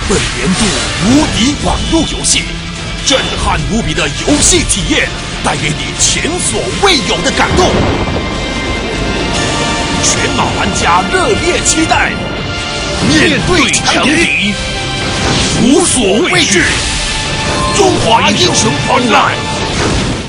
本年度无敌网络游戏，震撼无比的游戏体验，带给你前所未有的感动。全马玩家热烈期待，面对强敌，无所畏惧。中华英雄 Online。